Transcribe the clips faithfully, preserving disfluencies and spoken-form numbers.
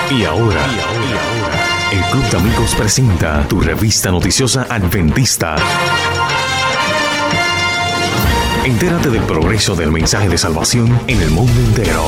Y ahora, y ahora, el Club de Amigos presenta tu revista noticiosa adventista. Entérate del progreso del mensaje de salvación en el mundo entero.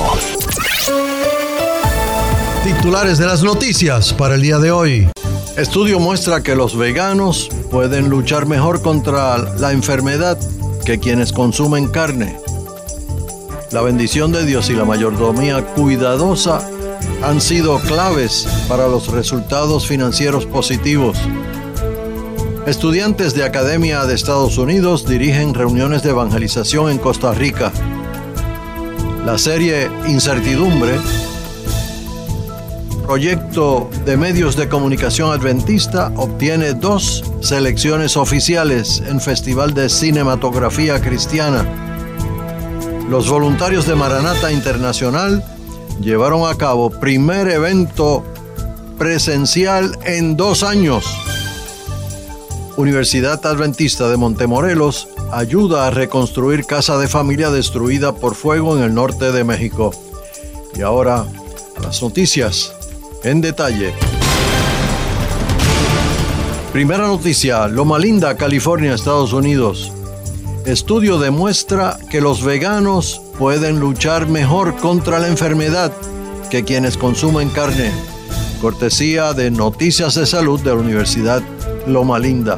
Titulares de las noticias para el día de hoy. Estudio muestra que los veganos pueden luchar mejor contra la enfermedad que quienes consumen carne. La bendición de Dios y la mayordomía cuidadosa han sido claves para los resultados financieros positivos. Estudiantes de Academia de Estados Unidos dirigen reuniones de evangelización en Costa Rica. La serie Incertidumbre, proyecto de medios de comunicación adventista, obtiene dos selecciones oficiales en Festival de Cinematografía Cristiana. Los voluntarios de Maranatha Internacional llevaron a cabo primer evento presencial en dos años. Universidad Adventista de Montemorelos ayuda a reconstruir casa de familia destruida por fuego en el norte de México. Y ahora, a las noticias en detalle. Primera noticia, Loma Linda, California, Estados Unidos. Estudio demuestra que los veganos pueden luchar mejor contra la enfermedad que quienes consumen carne. Cortesía de Noticias de Salud de la Universidad Loma Linda.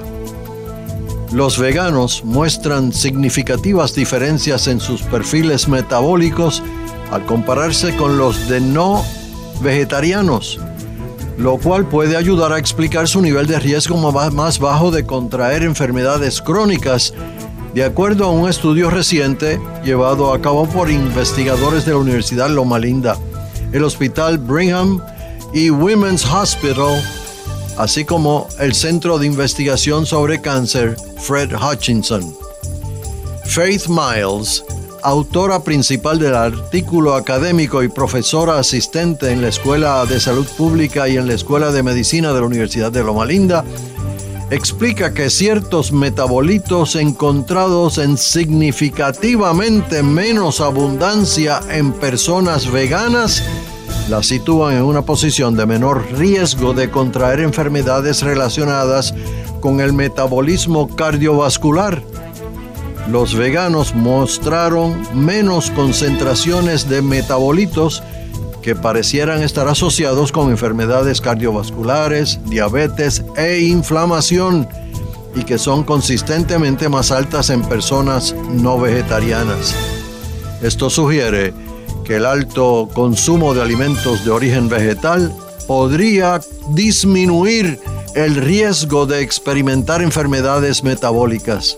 Los veganos muestran significativas diferencias en sus perfiles metabólicos al compararse con los de no vegetarianos, lo cual puede ayudar a explicar su nivel de riesgo más bajo de contraer enfermedades crónicas, de acuerdo a un estudio reciente llevado a cabo por investigadores de la Universidad Loma Linda, el Hospital Brigham y Women's Hospital, así como el Centro de Investigación sobre Cáncer Fred Hutchinson. Faith Miles, autora principal del artículo académico y profesora asistente en la Escuela de Salud Pública y en la Escuela de Medicina de la Universidad de Loma Linda, explica que ciertos metabolitos encontrados en significativamente menos abundancia en personas veganas la sitúan en una posición de menor riesgo de contraer enfermedades relacionadas con el metabolismo cardiovascular. Los veganos mostraron menos concentraciones de metabolitos que parecieran estar asociados con enfermedades cardiovasculares, diabetes e inflamación, y que son consistentemente más altas en personas no vegetarianas. Esto sugiere que el alto consumo de alimentos de origen vegetal podría disminuir el riesgo de experimentar enfermedades metabólicas.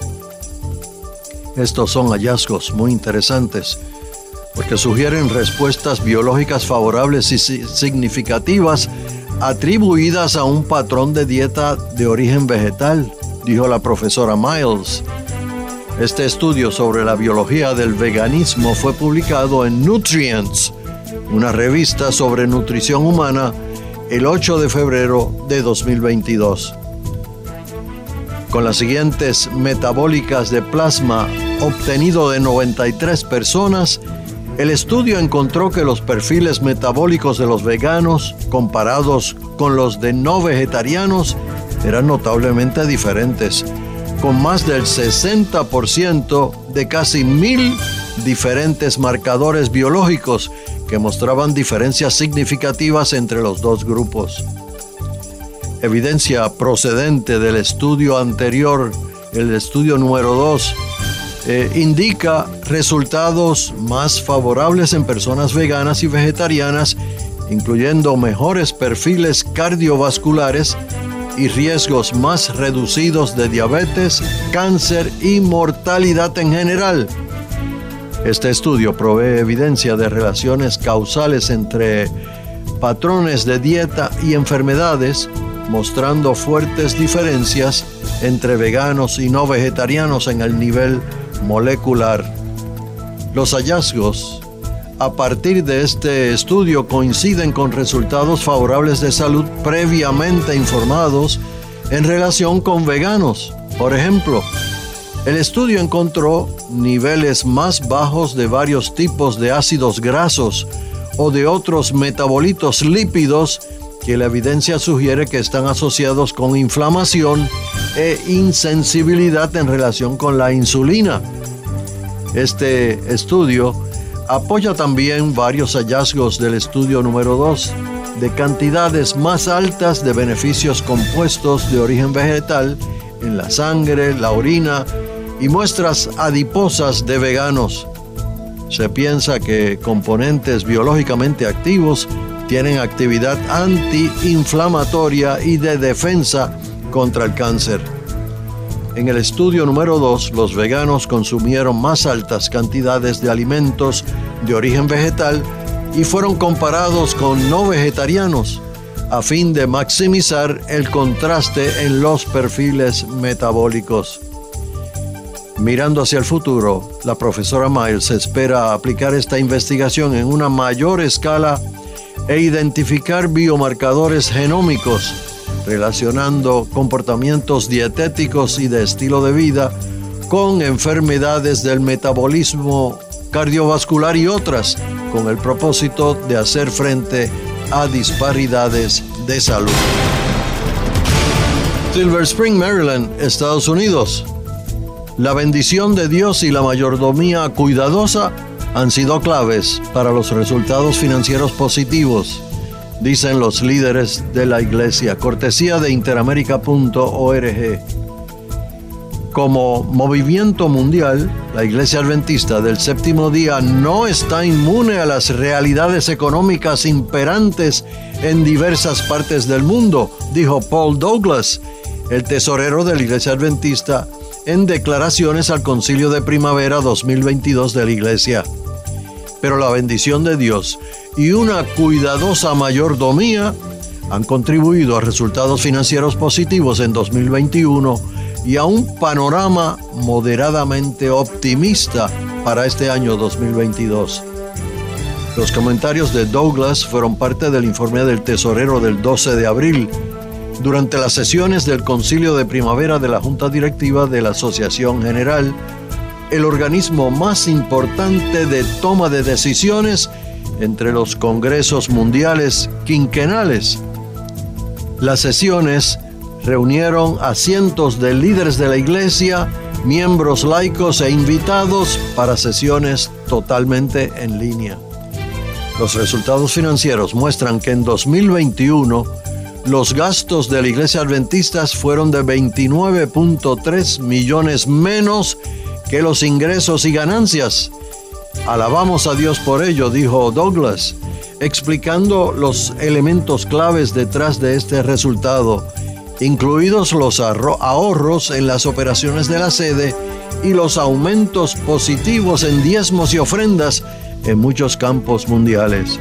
Estos son hallazgos muy interesantes, porque sugieren respuestas biológicas favorables y significativas atribuidas a un patrón de dieta de origen vegetal, dijo la profesora Miles. Este estudio sobre la biología del veganismo fue publicado en Nutrients, una revista sobre nutrición humana, el ocho de febrero de dos mil veintidós. Con las siguientes metabólicas de plasma obtenido de noventa y tres personas, el estudio encontró que los perfiles metabólicos de los veganos, comparados con los de no vegetarianos, eran notablemente diferentes, con más del sesenta por ciento de casi mil diferentes marcadores biológicos que mostraban diferencias significativas entre los dos grupos. Evidencia procedente del estudio anterior, el estudio número dos, Eh, indica resultados más favorables en personas veganas y vegetarianas, incluyendo mejores perfiles cardiovasculares y riesgos más reducidos de diabetes, cáncer y mortalidad en general. Este estudio provee evidencia de relaciones causales entre patrones de dieta y enfermedades, mostrando fuertes diferencias entre veganos y no vegetarianos en el nivel molecular. Los hallazgos a partir de este estudio coinciden con resultados favorables de salud previamente informados en relación con veganos. Por ejemplo, el estudio encontró niveles más bajos de varios tipos de ácidos grasos, o de otros metabolitos lípidos que la evidencia sugiere que están asociados con inflamación e insensibilidad en relación con la insulina. Este estudio apoya también varios hallazgos del estudio número dos de cantidades más altas de beneficios compuestos de origen vegetal en la sangre, la orina y muestras adiposas de veganos. Se piensa que componentes biológicamente activos tienen actividad antiinflamatoria y de defensa contra el cáncer. En el estudio número dos, los veganos consumieron más altas cantidades de alimentos de origen vegetal y fueron comparados con no vegetarianos a fin de maximizar el contraste en los perfiles metabólicos. Mirando hacia el futuro, la profesora Miles espera aplicar esta investigación en una mayor escala e identificar biomarcadores genómicos relacionando comportamientos dietéticos y de estilo de vida con enfermedades del metabolismo cardiovascular y otras, con el propósito de hacer frente a disparidades de salud. Silver Spring, Maryland, Estados Unidos. La bendición de Dios y la mayordomía cuidadosa han sido claves para los resultados financieros positivos, dicen los líderes de la iglesia, cortesía de interamerica punto org. Como movimiento mundial, la Iglesia Adventista del Séptimo Día no está inmune a las realidades económicas imperantes en diversas partes del mundo, dijo Paul Douglas, el tesorero de la Iglesia Adventista, en declaraciones al Concilio de Primavera dos mil veintidós de la Iglesia. Pero la bendición de Dios y una cuidadosa mayordomía han contribuido a resultados financieros positivos en dos mil veintiuno y a un panorama moderadamente optimista para este año dos mil veintidós. Los comentarios de Douglas fueron parte del informe del tesorero del doce de abril, durante las sesiones del Concilio de Primavera de la Junta Directiva de la Asociación General, el organismo más importante de toma de decisiones entre los congresos mundiales quinquenales. Las sesiones reunieron a cientos de líderes de la iglesia, miembros laicos e invitados para sesiones totalmente en línea. Los resultados financieros muestran que en dos mil veintiuno los gastos de la iglesia adventista fueron de veintinueve punto tres millones menos que los ingresos y ganancias. Alabamos a Dios por ello, dijo Douglas, explicando los elementos claves detrás de este resultado, incluidos los ahorros en las operaciones de la sede y los aumentos positivos en diezmos y ofrendas en muchos campos mundiales.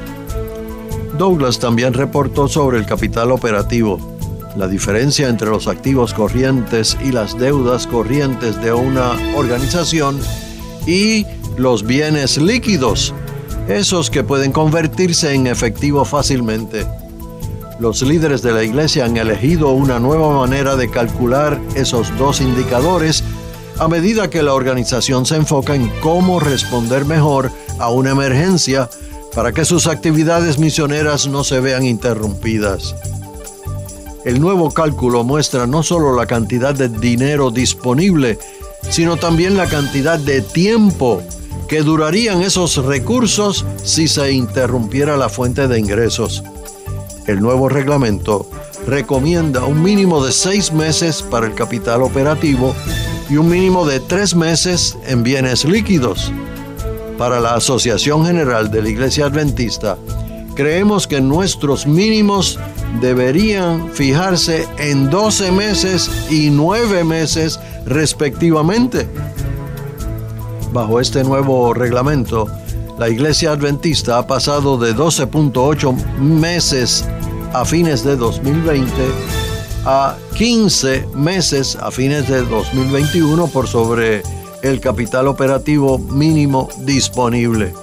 Douglas también reportó sobre el capital operativo, la diferencia entre los activos corrientes y las deudas corrientes de una organización y los bienes líquidos, esos que pueden convertirse en efectivo fácilmente. Los líderes de la iglesia han elegido una nueva manera de calcular esos dos indicadores a medida que la organización se enfoca en cómo responder mejor a una emergencia para que sus actividades misioneras no se vean interrumpidas. El nuevo cálculo muestra no solo la cantidad de dinero disponible, sino también la cantidad de tiempo que durarían esos recursos si se interrumpiera la fuente de ingresos. El nuevo reglamento recomienda un mínimo de seis meses para el capital operativo y un mínimo de tres meses en bienes líquidos. Para la Asociación General de la Iglesia Adventista, creemos que nuestros mínimos deberían fijarse en doce meses y nueve meses respectivamente. Bajo este nuevo reglamento, la Iglesia Adventista ha pasado de doce punto ocho meses a fines de dos mil veinte a quince meses a fines de dos mil veintiuno por sobre el capital operativo mínimo disponible.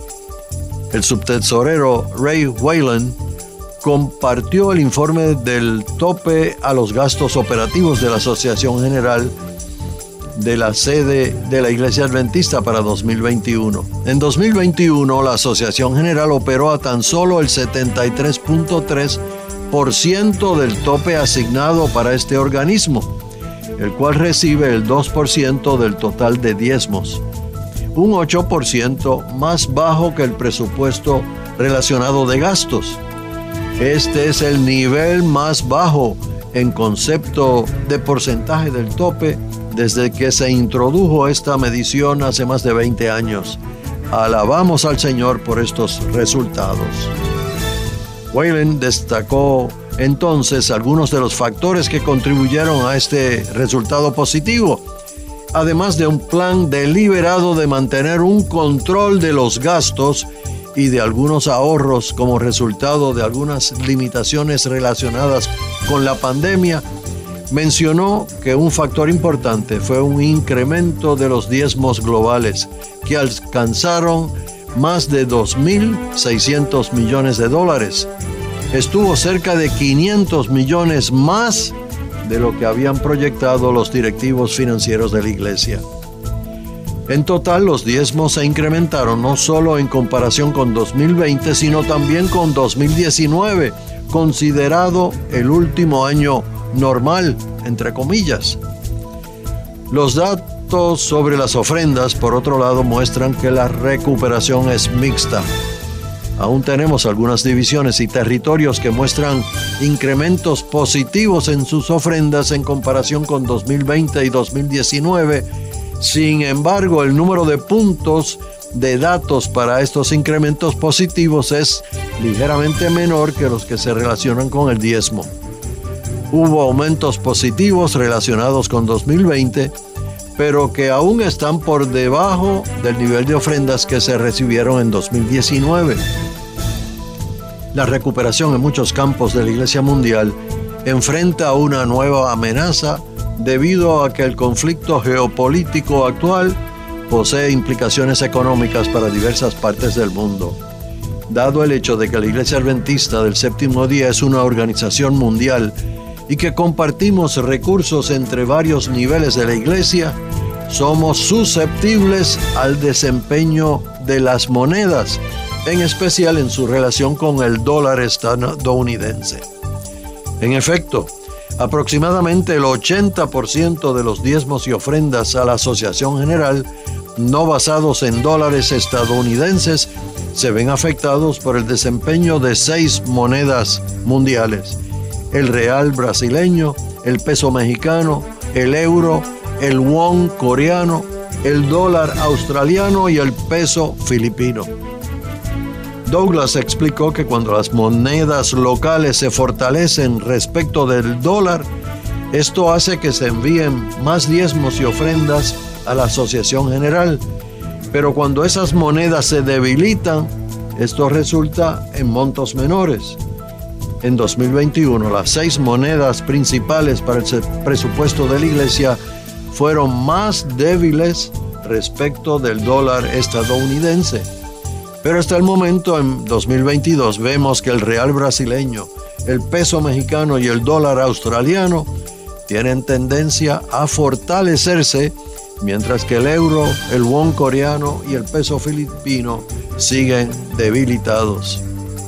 El subtesorero Ray Whalen compartió el informe del tope a los gastos operativos de la Asociación General de la sede de la Iglesia Adventista para dos mil veintiuno. En dos mil veintiuno, la Asociación General operó a tan solo el setenta y tres punto tres por ciento del tope asignado para este organismo, el cual recibe el dos por ciento del total de diezmos, un ocho por ciento más bajo que el presupuesto relacionado de gastos. Este es el nivel más bajo en concepto de porcentaje del tope desde que se introdujo esta medición hace más de veinte años. Alabamos al Señor por estos resultados. Whalen destacó entonces algunos de los factores que contribuyeron a este resultado positivo, además de un plan deliberado de mantener un control de los gastos y de algunos ahorros como resultado de algunas limitaciones relacionadas con la pandemia. Mencionó que un factor importante fue un incremento de los diezmos globales, que alcanzaron más de dos mil seiscientos millones de dólares. Estuvo cerca de quinientos millones más de lo que habían proyectado los directivos financieros de la iglesia. En total, los diezmos se incrementaron no solo en comparación con dos mil veinte, sino también con dos mil diecinueve, considerado el último año normal, entre comillas. Los datos sobre las ofrendas, por otro lado, muestran que la recuperación es mixta. Aún tenemos algunas divisiones y territorios que muestran incrementos positivos en sus ofrendas en comparación con dos mil veinte y dos mil diecinueve. Sin embargo, el número de puntos de datos para estos incrementos positivos es ligeramente menor que los que se relacionan con el diezmo. Hubo aumentos positivos relacionados con dos mil veinte, pero que aún están por debajo del nivel de ofrendas que se recibieron en dos mil diecinueve. La recuperación en muchos campos de la Iglesia Mundial enfrenta una nueva amenaza debido a que el conflicto geopolítico actual posee implicaciones económicas para diversas partes del mundo. Dado el hecho de que la Iglesia Adventista del Séptimo Día es una organización mundial y que compartimos recursos entre varios niveles de la Iglesia, somos susceptibles al desempeño de las monedas, en especial en su relación con el dólar estadounidense. En efecto, aproximadamente el ochenta por ciento de los diezmos y ofrendas a la Asociación General, no basados en dólares estadounidenses, se ven afectados por el desempeño de seis monedas mundiales: el real brasileño, el peso mexicano, el euro, el won coreano, el dólar australiano y el peso filipino. Douglas explicó que cuando las monedas locales se fortalecen respecto del dólar, esto hace que se envíen más diezmos y ofrendas a la Asociación General, pero cuando esas monedas se debilitan, esto resulta en montos menores. En dos mil veintiuno, las seis monedas principales para el presupuesto de la Iglesia fueron más débiles respecto del dólar estadounidense. Pero hasta el momento, en dos mil veintidós, vemos que el real brasileño, el peso mexicano y el dólar australiano tienen tendencia a fortalecerse, mientras que el euro, el won coreano y el peso filipino siguen debilitados.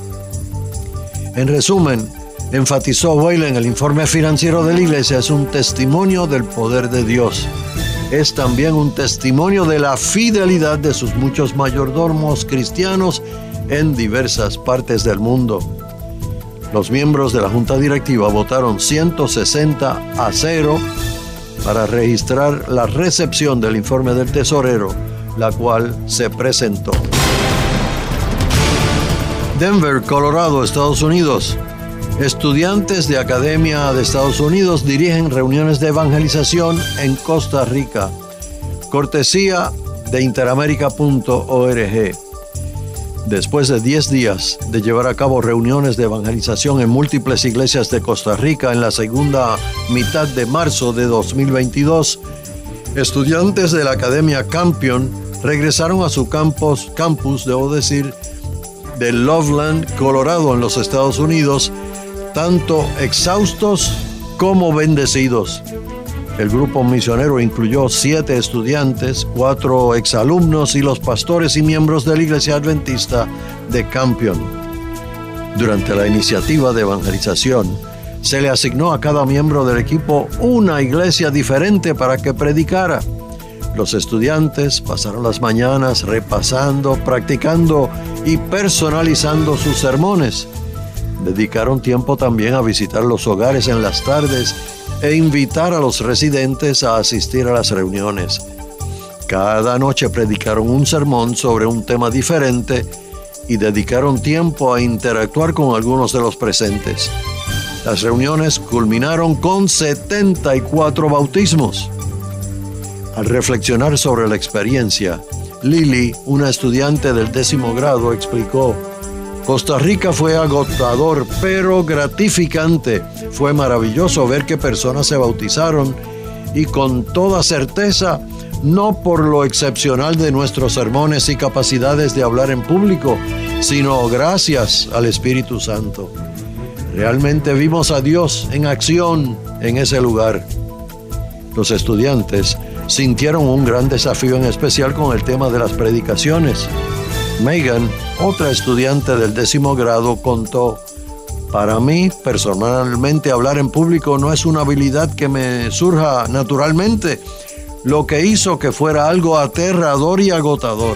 En resumen, enfatizó Whalen, el informe financiero de la Iglesia es un testimonio del poder de Dios. Es también un testimonio de la fidelidad de sus muchos mayordomos cristianos en diversas partes del mundo. Los miembros de la Junta Directiva votaron ciento sesenta a cero para registrar la recepción del informe del tesorero, la cual se presentó. Denver, Colorado, Estados Unidos. Estudiantes de Academia de Estados Unidos dirigen reuniones de evangelización en Costa Rica. Cortesía de interamerica punto org. Después de diez días de llevar a cabo reuniones de evangelización en múltiples iglesias de Costa Rica en la segunda mitad de marzo de dos mil veintidós, estudiantes de la Academia Campion regresaron a su campus, campus, debo decir, de Loveland, Colorado, en los Estados Unidos, tanto exhaustos como bendecidos. El grupo misionero incluyó siete estudiantes, cuatro exalumnos y los pastores y miembros de la Iglesia Adventista de Campion. Durante la iniciativa de evangelización, se le asignó a cada miembro del equipo una iglesia diferente para que predicara. Los estudiantes pasaron las mañanas repasando, practicando y personalizando sus sermones. Dedicaron tiempo también a visitar los hogares en las tardes e invitar a los residentes a asistir a las reuniones. Cada noche predicaron un sermón sobre un tema diferente y dedicaron tiempo a interactuar con algunos de los presentes. Las reuniones culminaron con setenta y cuatro bautismos. Al reflexionar sobre la experiencia, Lily, una estudiante del décimo grado, explicó: Costa Rica fue agotador, pero gratificante. Fue maravilloso ver que personas se bautizaron y con toda certeza, no por lo excepcional de nuestros sermones y capacidades de hablar en público, sino gracias al Espíritu Santo. Realmente vimos a Dios en acción en ese lugar. Los estudiantes sintieron un gran desafío, en especial con el tema de las predicaciones. Megan, otra estudiante del décimo grado, contó: para mí, personalmente, hablar en público no es una habilidad que me surja naturalmente, lo que hizo que fuera algo aterrador y agotador.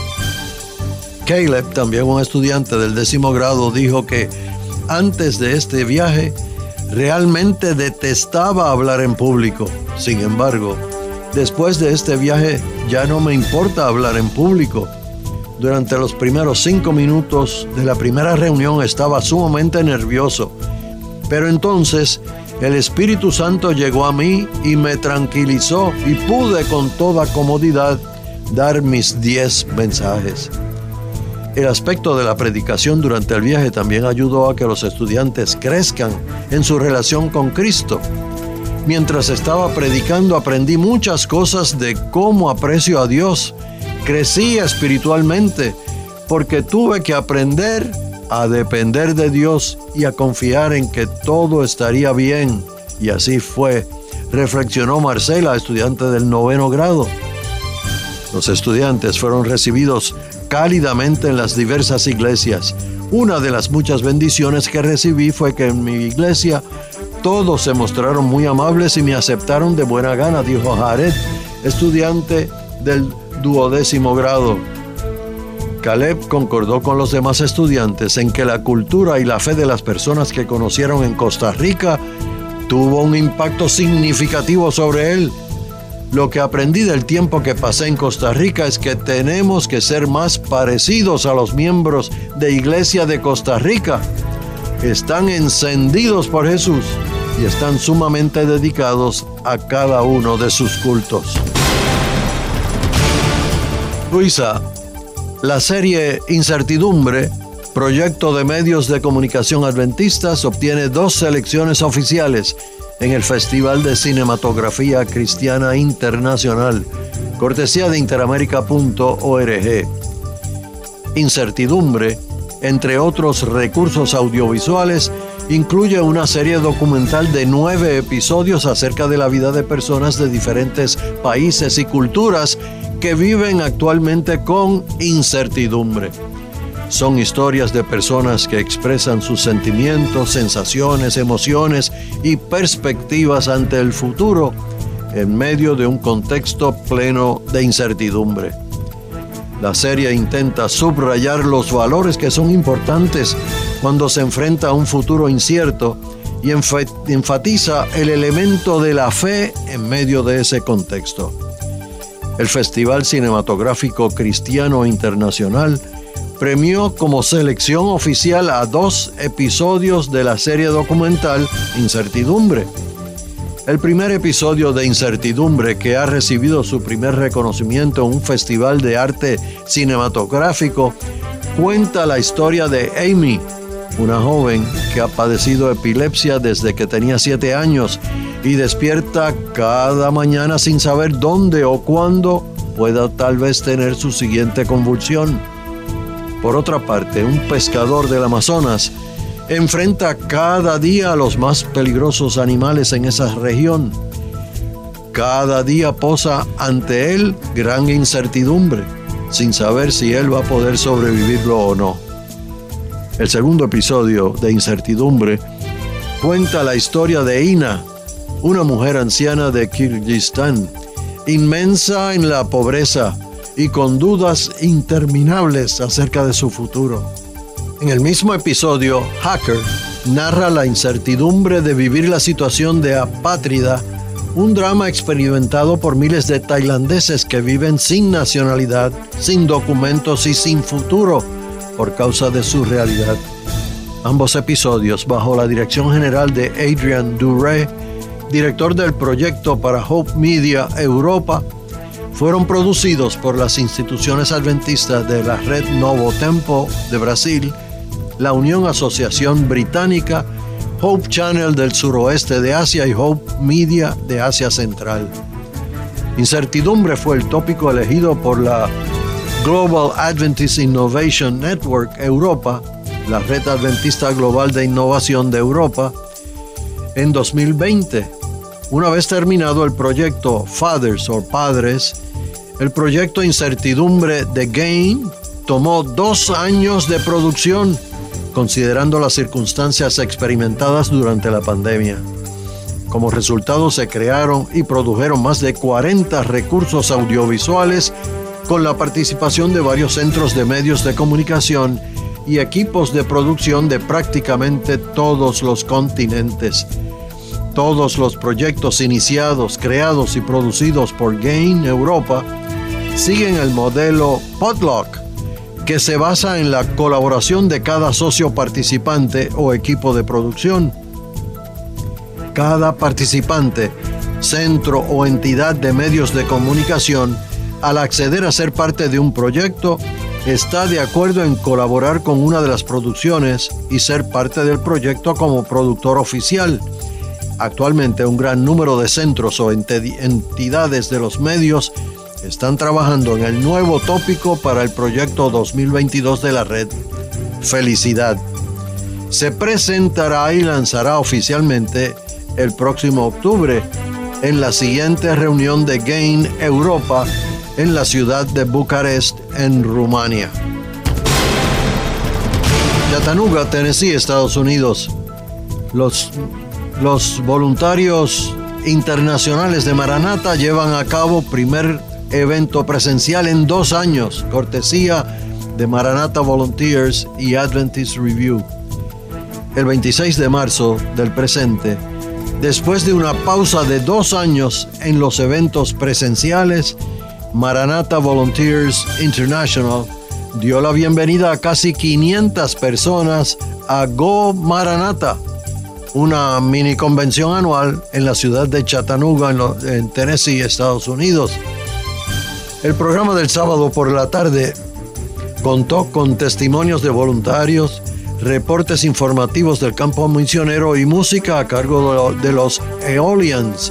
Caleb, también un estudiante del décimo grado, dijo que antes de este viaje realmente detestaba hablar en público. Sin embargo, después de este viaje ya no me importa hablar en público. Durante los primeros cinco minutos de la primera reunión estaba sumamente nervioso, pero entonces el Espíritu Santo llegó a mí y me tranquilizó y pude con toda comodidad dar mis diez mensajes. El aspecto de la predicación durante el viaje también ayudó a que los estudiantes crezcan en su relación con Cristo. Mientras estaba predicando, aprendí muchas cosas de cómo aprecio a Dios. Crecí espiritualmente porque tuve que aprender a depender de Dios y a confiar en que todo estaría bien. Y así fue, reflexionó Marcela, estudiante del noveno grado. Los estudiantes fueron recibidos cálidamente en las diversas iglesias. Una de las muchas bendiciones que recibí fue que en mi iglesia todos se mostraron muy amables y me aceptaron de buena gana, dijo Jared, estudiante del duodécimo grado. Caleb concordó con los demás estudiantes en que la cultura y la fe de las personas que conocieron en Costa Rica tuvo un impacto significativo sobre él. Lo que aprendí del tiempo que pasé en Costa Rica es que tenemos que ser más parecidos a los miembros de Iglesia de Costa Rica. Están encendidos por Jesús y están sumamente dedicados a cada uno de sus cultos. Luisa, la serie Incertidumbre, proyecto de medios de comunicación adventistas, obtiene dos selecciones oficiales en el Festival de Cinematografía Cristiana Internacional, cortesía de interamerica punto org. Incertidumbre, entre otros recursos audiovisuales, incluye una serie documental de nueve episodios acerca de la vida de personas de diferentes países y culturas que viven actualmente con incertidumbre. Son historias de personas que expresan sus sentimientos, sensaciones, emociones y perspectivas ante el futuro en medio de un contexto pleno de incertidumbre. La serie intenta subrayar los valores que son importantes cuando se enfrenta a un futuro incierto y enfatiza el elemento de la fe en medio de ese contexto. El Festival Cinematográfico Cristiano Internacional premió como selección oficial a dos episodios de la serie documental Incertidumbre. El primer episodio de Incertidumbre, que ha recibido su primer reconocimiento en un festival de arte cinematográfico, cuenta la historia de Amy, una joven que ha padecido epilepsia desde que tenía siete años y despierta cada mañana sin saber dónde o cuándo pueda tal vez tener su siguiente convulsión. Por otra parte, un pescador del Amazonas enfrenta cada día a los más peligrosos animales en esa región. cada día posa ante él gran incertidumbre, sin saber si él va a poder sobrevivirlo o no. El segundo episodio de Incertidumbre cuenta la historia de Ina, una mujer anciana de Kirguistán, inmensa en la pobreza y con dudas interminables acerca de su futuro. En el mismo episodio, Hacker narra la incertidumbre de vivir la situación de apátrida, un drama experimentado por miles de tailandeses que viven sin nacionalidad, sin documentos y sin futuro por causa de su realidad. Ambos episodios, bajo la dirección general de Adrian Duré, director del proyecto para Hope Media Europa, fueron producidos por las instituciones adventistas de la Red Novo Tempo de Brasil, la Unión Asociación Británica, Hope Channel del suroeste de Asia y Hope Media de Asia Central. Incertidumbre fue el tópico elegido por la Global Adventist Innovation Network Europa, la Red Adventista Global de Innovación de Europa, en dos mil veinte. Una vez terminado el proyecto Fathers o Padres, el proyecto Incertidumbre de Gain tomó dos años de producción, considerando las circunstancias experimentadas durante la pandemia. Como resultado, se crearon y produjeron más de cuarenta recursos audiovisuales con la participación de varios centros de medios de comunicación y equipos de producción de prácticamente todos los continentes. Todos los proyectos iniciados, creados y producidos por Gain Europa siguen el modelo Potluck, que se basa en la colaboración de cada socio participante o equipo de producción. Cada participante, centro o entidad de medios de comunicación, al acceder a ser parte de un proyecto, está de acuerdo en colaborar con una de las producciones y ser parte del proyecto como productor oficial. Actualmente, un gran número de centros o entidades de los medios están trabajando en el nuevo tópico para el proyecto dos mil veintidós de la red. Felicidad. Se presentará y lanzará oficialmente el próximo octubre en la siguiente reunión de Gain Europa en la ciudad de Bucarest, en Rumania. Chattanooga, Tennessee, Estados Unidos. Los, los voluntarios internacionales de Maranatha llevan a cabo primer evento presencial en dos años, cortesía de Maranatha Volunteers y Adventist Review. El veintiséis de marzo del presente, después de una pausa de dos años en los eventos presenciales, Maranatha Volunteers International dio la bienvenida a casi quinientas personas a Go Maranatha, una mini convención anual en la ciudad de Chattanooga, en, lo, en Tennessee, Estados Unidos. El programa del sábado por la tarde contó con testimonios de voluntarios, reportes informativos del campo misionero y música a cargo de los Aeolians,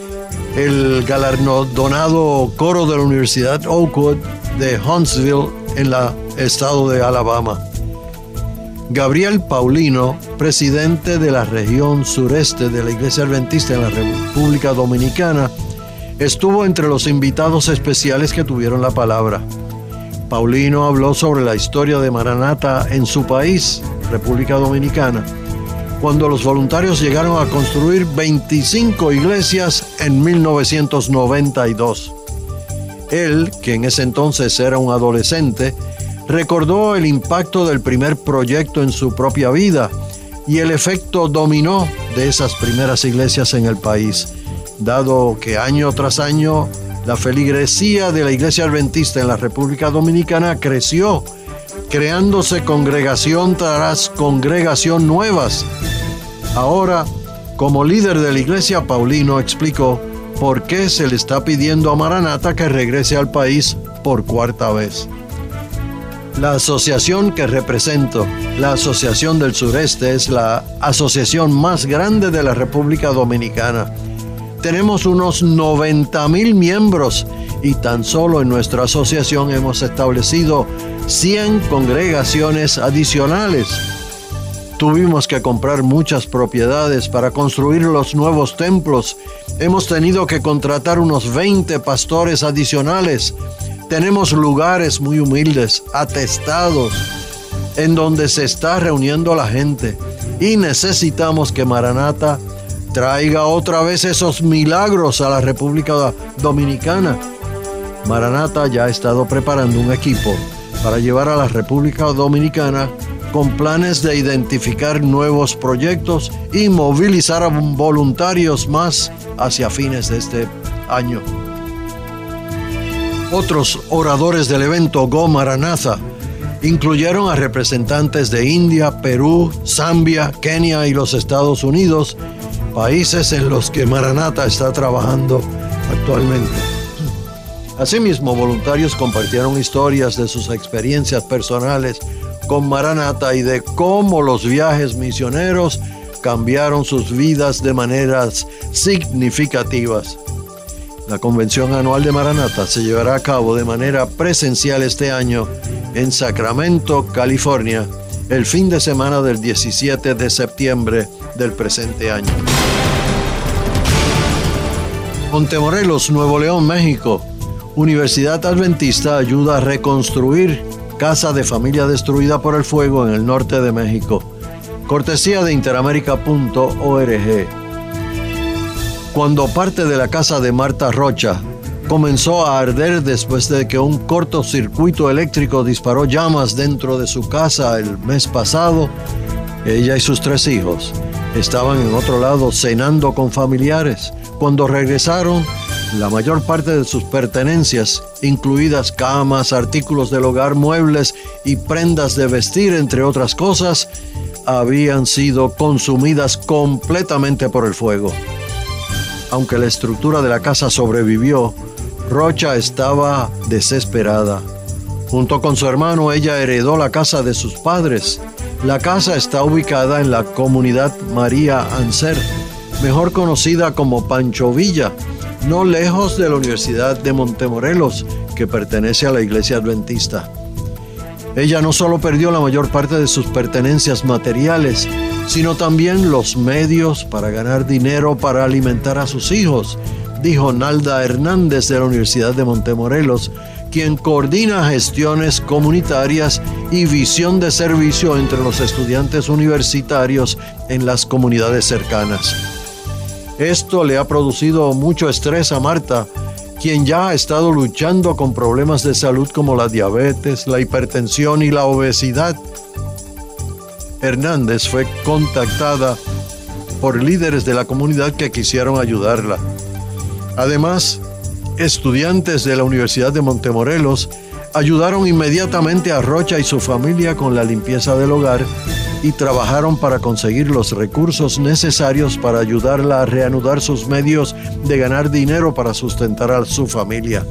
el galardonado coro de la Universidad Oakwood de Huntsville en el estado de Alabama. Gabriel Paulino, presidente de la región sureste de la Iglesia Adventista en la República Dominicana, estuvo entre los invitados especiales que tuvieron la palabra. Paulino habló sobre la historia de Maranatha en su país, República Dominicana, cuando los voluntarios llegaron a construir veinticinco iglesias en mil novecientos noventa y dos. Él, que en ese entonces era un adolescente, recordó el impacto del primer proyecto en su propia vida y el efecto dominó de esas primeras iglesias en el país, dado que año tras año la feligresía de la Iglesia Adventista en la República Dominicana creció, creándose congregación tras congregación nuevas. Ahora, como líder de la iglesia, Paulino explicó por qué se le está pidiendo a Maranatha que regrese al país por cuarta vez. La asociación que represento, la Asociación del Sureste, es la asociación más grande de la República Dominicana. Tenemos unos noventa mil miembros y tan solo en nuestra asociación hemos establecido cien congregaciones adicionales. Tuvimos que comprar muchas propiedades para construir los nuevos templos. Hemos tenido que contratar unos veinte pastores adicionales. Tenemos lugares muy humildes, atestados, en donde se está reuniendo la gente. Y necesitamos que Maranata traiga otra vez esos milagros a la República Dominicana. Maranata ya ha estado preparando un equipo para llevar a la República Dominicana con planes de identificar nuevos proyectos y movilizar a voluntarios más hacia fines de este año. Otros oradores del evento Go Maranatha incluyeron a representantes de India, Perú, Zambia, Kenia y los Estados Unidos, países en los que Maranatha está trabajando actualmente. Asimismo, voluntarios compartieron historias de sus experiencias personales con Maranatha y de cómo los viajes misioneros cambiaron sus vidas de maneras significativas. La convención anual de Maranatha se llevará a cabo de manera presencial este año en Sacramento, California, el fin de semana del diecisiete de septiembre del presente año. Montemorelos, Nuevo León, México. Universidad Adventista ayuda a reconstruir casa de familia destruida por el fuego en el norte de México. Cortesía de interamerica punto org. Cuando parte de la casa de Marta Rocha comenzó a arder después de que un cortocircuito eléctrico disparó llamas dentro de su casa el mes pasado, ella y sus tres hijos estaban en otro lado cenando con familiares. Cuando regresaron, la mayor parte de sus pertenencias, incluidas camas, artículos del hogar, muebles y prendas de vestir, entre otras cosas, habían sido consumidas completamente por el fuego. Aunque la estructura de la casa sobrevivió, Rocha estaba desesperada. Junto con su hermano, ella heredó la casa de sus padres. La casa está ubicada en la comunidad María Anser, mejor conocida como Pancho Villa, no lejos de la Universidad de Montemorelos, que pertenece a la Iglesia Adventista. Ella no solo perdió la mayor parte de sus pertenencias materiales, sino también los medios para ganar dinero para alimentar a sus hijos, dijo Nalda Hernández de la Universidad de Montemorelos, quien coordina gestiones comunitarias y visión de servicio entre los estudiantes universitarios en las comunidades cercanas. Esto le ha producido mucho estrés a Marta, quien ya ha estado luchando con problemas de salud como la diabetes, la hipertensión y la obesidad. Hernández fue contactada por líderes de la comunidad que quisieron ayudarla. Además, estudiantes de la Universidad de Montemorelos ayudaron inmediatamente a Rocha y su familia con la limpieza del hogar y trabajaron para conseguir los recursos necesarios para ayudarla a reanudar sus medios de ganar dinero para sustentar a su familia.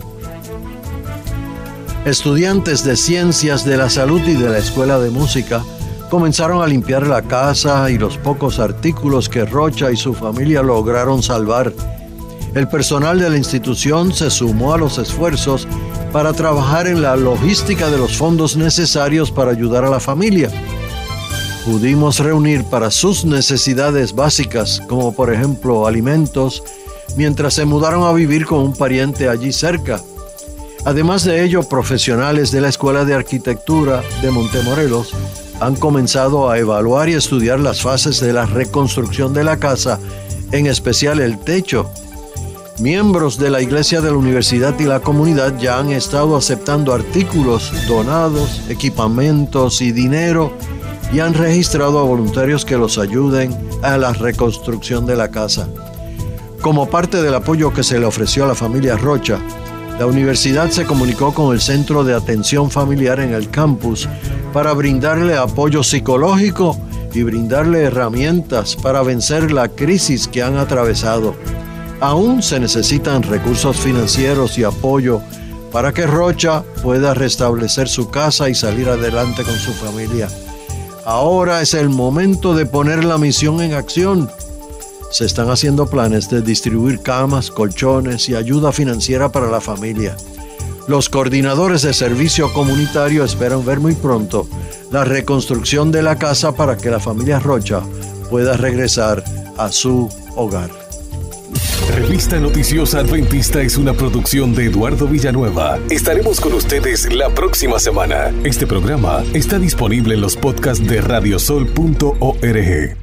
Estudiantes de Ciencias de la Salud y de la Escuela de Música comenzaron a limpiar la casa y los pocos artículos que Rocha y su familia lograron salvar. El personal de la institución se sumó a los esfuerzos para trabajar en la logística de los fondos necesarios para ayudar a la familia. Pudimos reunir para sus necesidades básicas, como por ejemplo alimentos, mientras se mudaron a vivir con un pariente allí cerca. Además de ello, profesionales de la Escuela de Arquitectura de Montemorelos han comenzado a evaluar y estudiar las fases de la reconstrucción de la casa, en especial el techo. Miembros de la Iglesia de la Universidad y la comunidad ya han estado aceptando artículos donados, equipamientos y dinero, y han registrado a voluntarios que los ayuden a la reconstrucción de la casa. Como parte del apoyo que se le ofreció a la familia Rocha, la universidad se comunicó con el Centro de Atención Familiar en el campus para brindarle apoyo psicológico y brindarle herramientas para vencer la crisis que han atravesado. Aún se necesitan recursos financieros y apoyo para que Rocha pueda restablecer su casa y salir adelante con su familia. Ahora es el momento de poner la misión en acción. Se están haciendo planes de distribuir camas, colchones y ayuda financiera para la familia. Los coordinadores de servicio comunitario esperan ver muy pronto la reconstrucción de la casa para que la familia Rocha pueda regresar a su hogar. Revista Noticiosa Adventista es una producción de Eduardo Villanueva. Estaremos con ustedes la próxima semana. Este programa está disponible en los podcasts de radiosol punto org.